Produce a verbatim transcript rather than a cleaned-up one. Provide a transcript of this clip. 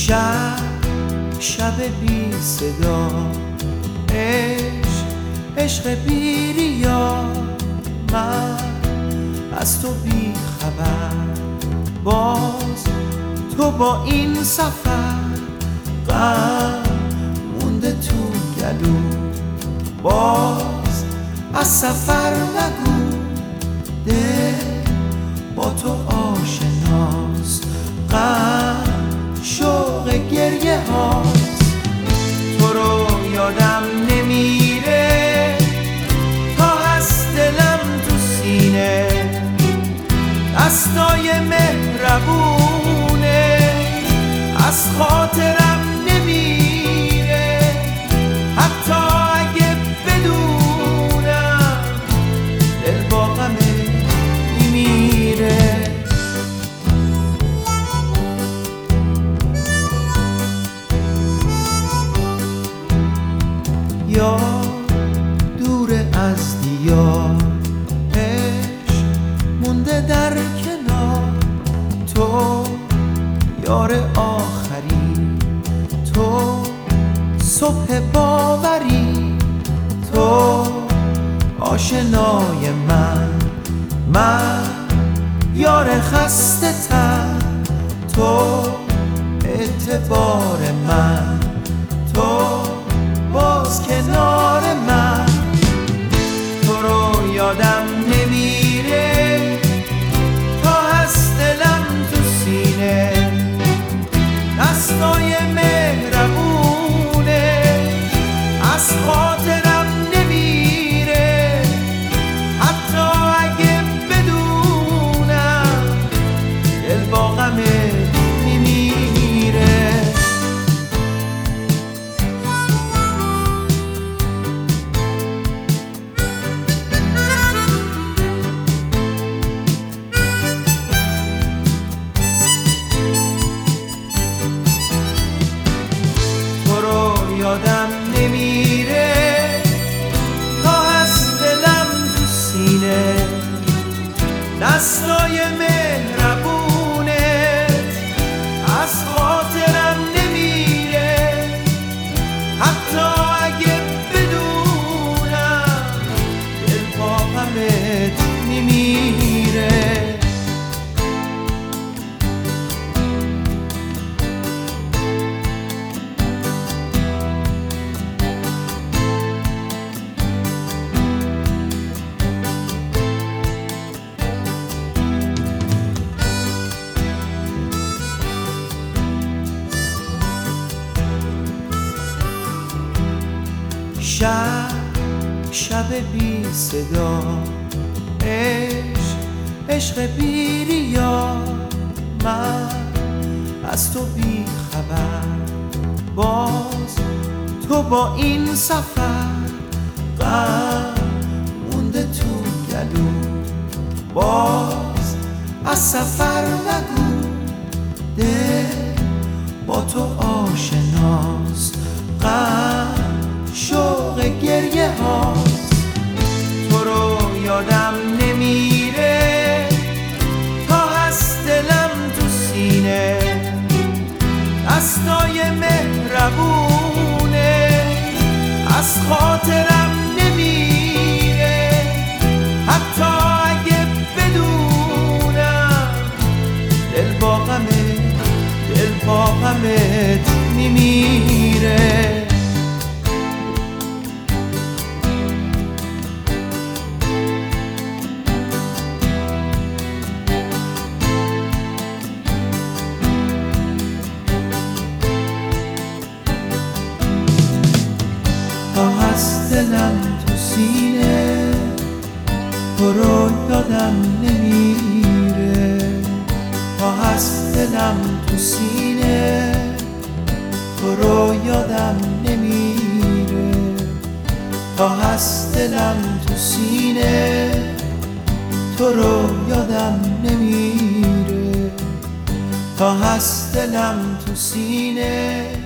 شب شب بی صدا، عشق عشق بی ریا، من از تو بی خبر، باز تو با این سفر، غم مونده تو گلو، باز از سفر نگو، دل با تو آشناست، غم شوق گریه هاست. تو رو یادم نمیره تا هست دلم تو سینه، دستای مهربونه از خاطرم نمیره، حتی اگه بدونم دل با غمه میمیره. یا دور از دیار، عشق مونده در کنار، تو یار آخری، تو صبح باوری، تو آشنای من، من یار خسته تر، تو اعتبار من، تو باز کنار من. تو رو یادم نمیره تا هست دلم تو سینه، دستای مهربونه از خاطرم نمیره، حتی اگه بدونم دل با غمه میمیره. یادم نمیره تا هست دلم تو سینه، دستای مهربونت از خاطرم نمیره، حتی اگه بدونم دل با غمت میمیره. شب شب بی صدا، عشق عشق بی ریا، من از تو بی خبر، باز تو با این سفر، غم مونده تو گلو، باز از سفر نگو، دل با تو آشناست، غم شوق گریه هاست. تو رو یادم نمیره تا هست دلم تو سینه، دستای مهربونه از خاطرم نمیره، حتی اگه بدونم دل با غمه دل با غمت میمیره. تا هست دلم تو سینه، تو رو یادم نمیره، تا هست دلم تو سینه، تو رو یادم نمیره، تا هست دلم تو سینه، تو رو یادم نمیره، تا هست دلم تو سینه.